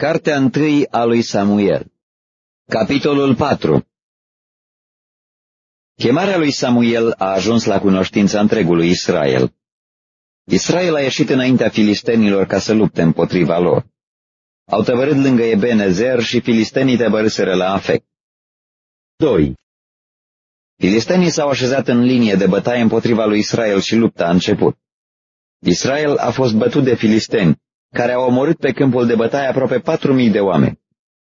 Cartea 1 a lui Samuel. Capitolul 4. Chemarea lui Samuel a ajuns la cunoștința întregului Israel. Israel a ieșit înaintea filistenilor ca să lupte împotriva lor. Au tăvărât lângă Ebenezer și filistenii tăbărâseră la Afec. 2. Filistenii s-au așezat în linie de bătaie împotriva lui Israel și lupta a început. Israel a fost bătut de filisteni, care au omorât pe câmpul de bătaie aproape 4.000 de oameni.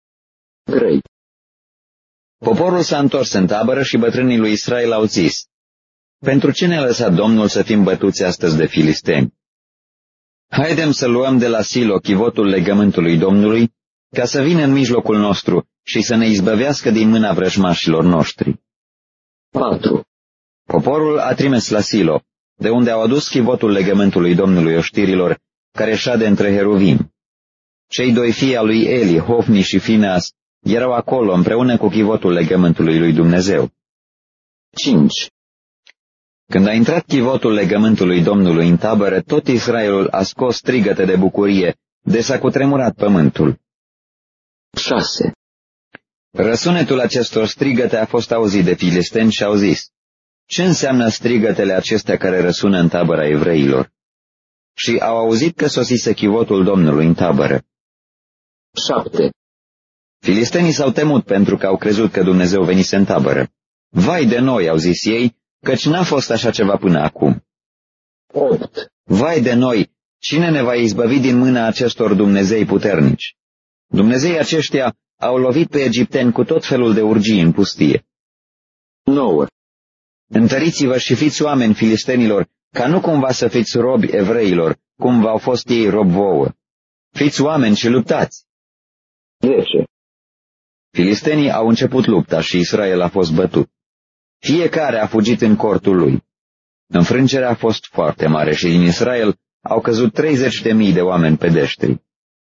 3. Poporul s-a întors în tabără și bătrânii lui Israel au zis: pentru ce ne-a lăsat Domnul să fim bătuți astăzi de filisteni? Haidem să luăm de la Silo chivotul legământului Domnului, ca să vină în mijlocul nostru și să ne izbăvească din mâna vrăjmașilor noștri. 4. Poporul a trimis la Silo, de unde au adus chivotul legământului Domnului oștirilor, care șade între heruvim. Cei doi fii al lui Eli, Hofni și Fineas, erau acolo împreună cu chivotul legământului lui Dumnezeu. 5. Când a intrat chivotul legământului Domnului în tabără, tot Israelul a scos strigăte de bucurie, de s-a cutremurat pământul. 6. Răsunetul acestor strigăte a fost auzit de filisteni și au zis: ce înseamnă strigătele acestea care răsună în tabăra evreilor? Și au auzit că sosise chivotul Domnului în tabără. 7. Filistenii s-au temut pentru că au crezut că Dumnezeu venise în tabără. Vai de noi, au zis ei, căci n-a fost așa ceva până acum. 8. Vai de noi, cine ne va izbăvi din mâna acestor Dumnezei puternici? Dumnezeii aceștia au lovit pe egipteni cu tot felul de urgii în pustie. 9. Întăriți-vă și fiți oameni filistenilor, ca nu cumva să fiți robi evreilor, cum v-au fost ei rob vouă. Fiți oameni și luptați. 10. Filistenii au început lupta și Israel a fost bătut. Fiecare a fugit în cortul lui. Înfrângerea a fost foarte mare și din Israel au căzut 30.000 de oameni pedeștri.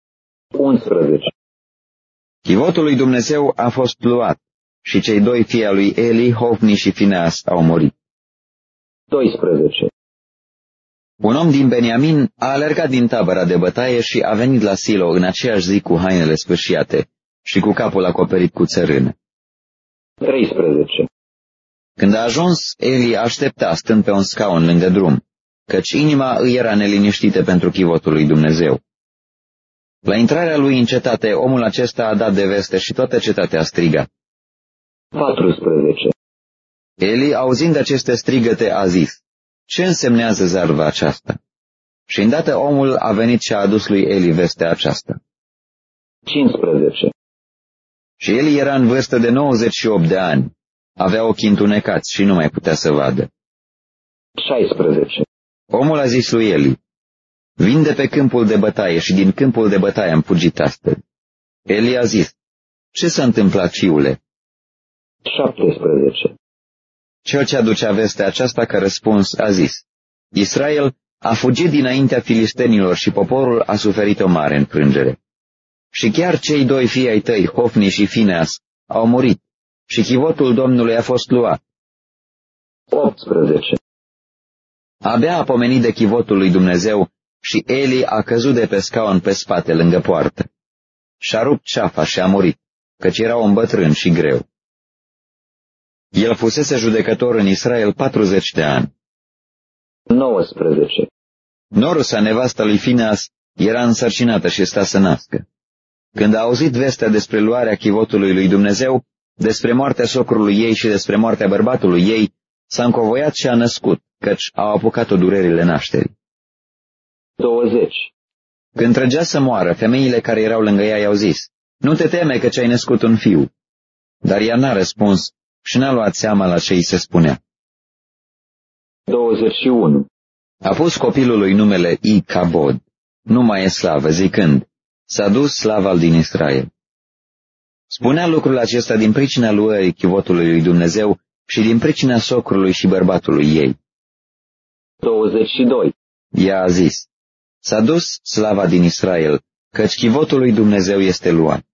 11. Chivotul lui Dumnezeu a fost luat și cei doi fii al lui Eli, Hofni și Fineas, au murit. 12. Un om din Beniamin a alergat din tabăra de bătaie și a venit la Silo în aceeași zi cu hainele sfâșiate și cu capul acoperit cu țărână. 13. Când a ajuns, Eli aștepta stând pe un scaun lângă drum, căci inima îi era neliniștită pentru chivotul lui Dumnezeu. La intrarea lui în cetate, omul acesta a dat de veste și toată cetatea a strigat. 14. Eli, auzind aceste strigăte, a zis: ce însemnează zarva aceasta? Și îndată omul a venit și a adus lui Eli vestea aceasta. 15. Și Eli era în vârstă de 98 de ani, avea ochii întunecați și nu mai putea să vadă. 16. Omul a zis lui Eli: vin de pe câmpul de bătaie și din câmpul de bătaie am fugit astăzi. Eli a zis: ce s-a întâmplat, fiule? 17. Cel ce aducea vestea aceasta ca răspuns a zis: Israel a fugit dinaintea filistenilor și poporul a suferit o mare înfrângere. Și chiar cei doi fii ai tăi, Hofni și Fineas, au murit și chivotul Domnului a fost luat. 18. Abia a pomenit de chivotul lui Dumnezeu și Eli a căzut de pe scaun pe spate lângă poartă. Și-a rupt ceafa și a murit, căci era un bătrân și greu. El fusese judecător în Israel 40 de ani. 19. Norusa, nevasta lui Fineas, era însărcinată și sta să nască. Când a auzit vestea despre luarea chivotului lui Dumnezeu, despre moartea socrului ei și despre moartea bărbatului ei, s-a încovoiat și a născut, căci au apucat-o durerile nașterii. 20. Când trăgea să moară, femeile care erau lângă ea i-au zis: nu te teme că ți-ai născut un fiu. Dar ea n-a răspuns și n-a luat seama la ce îi se spunea. 21. A pus copilului numele Icabod, nu mai e slavă, zicând: s-a dus slava din Israel. Spunea lucrul acesta din pricina luării chivotului lui Dumnezeu și din pricina socrului și bărbatului ei. 22. Ea a zis: s-a dus slava din Israel, căci chivotul lui Dumnezeu este luat.